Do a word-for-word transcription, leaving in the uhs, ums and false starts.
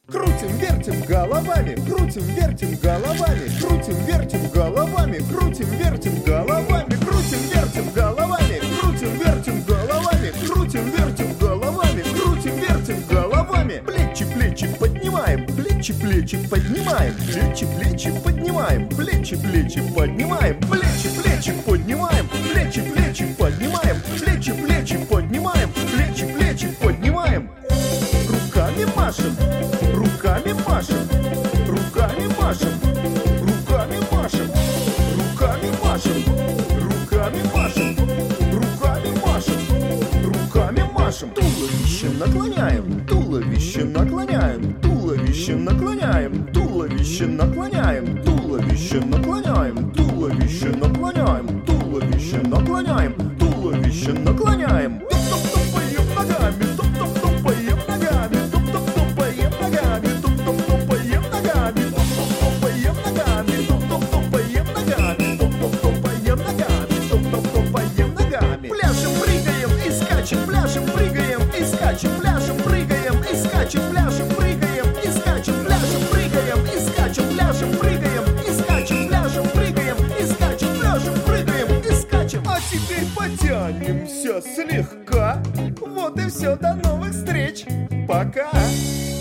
Крутим, вертим головами, крутим, вертим головами, крутим, вертим головами, крутим, вертим головами, крутим, вертим головами, крутим, вертим головами, крутим, вертим головами, крутим, вертим головами. Плечи, плечи поднимаем, плечи, плечи поднимаем, плечи, плечи поднимаем, плечи, плечи поднимаем, плечи, плечи поднимаем, плечи, плечи поднимаем, плечи, плечи поднимаем, плечи, плечи поднимаем. Руками машем, руками машем, руками машем, руками машем, руками машем, руками машем, руками машем, руками машем. Туловище наклоняем, туловище наклоняем, туловище наклоняем, туловище наклоняем, туловище наклоняем, туловище наклоняем, туловище наклоняем, туловище наклоняем. Топ-топ-топаем ногами, топ-топ-топаем ногами, топ-топ-топаем ногами, топ-топ-топаем ногами, топ-топ-топаем ногами, топ-топ-топаем ногами, топ-топ-топаем ногами, топ-топ-топаем ногами. Пляшем, прыгаем и скачем, пляшем, прыгаем и скачем, пляшем, прыгаем и скачем, пляшем, прыгаем и скачем, пляшем, прыгаем и скачем, пляшем, прыгаем и скачем, пляшем, прыгаем и скачем, пляшем, прыгаем и скачем. А теперь потянемся слегка. Вот и все, до новых встреч. Пока.